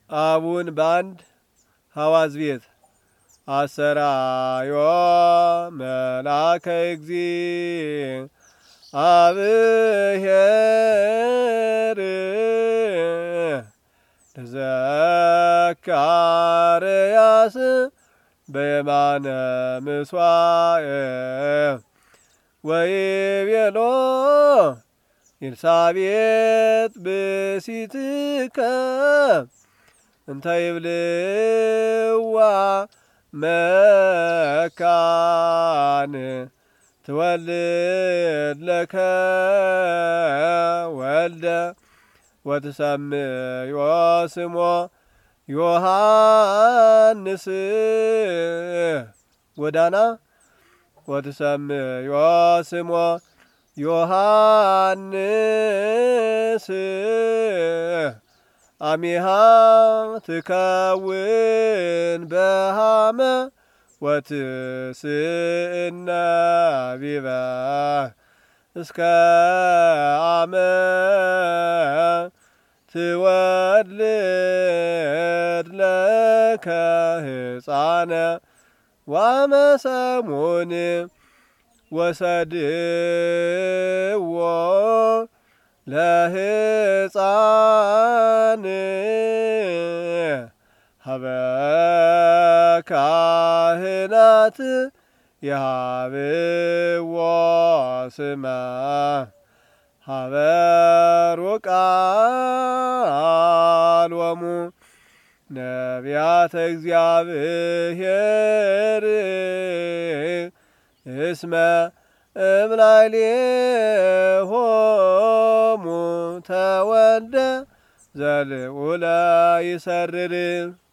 አቡን ባንድ ሐዋዝ ቤት አሰራዮ መላከ እግዚእ አብሔር ለዘካርያስ በየማነ ምስዋዕ ወይቤሎ ኤልሳቤጥ ብእሲትከ እንተ ይብልዋ መካን ትወልድ ለከ ወልደ ወትሰምዮ ስሞ ዮሐንስ ጎዳና ወትሰምዮ ስሞ ዮሐንስ አሚሃ ትከውን በሃመ ወትስእነ ቢበ እስከ አመ ትወልድ ለከ ሕፃነ ወመሰሙን ወሰድዎ ለሕፃን ሀበ ካህናት የሃብዎ ስመ ሀበ ሩቃሎሙ ነቢያተ እግዚአብሔር እስመ እምላዕሌሆሙ ተወልደ ዘልዑለ ይሰርር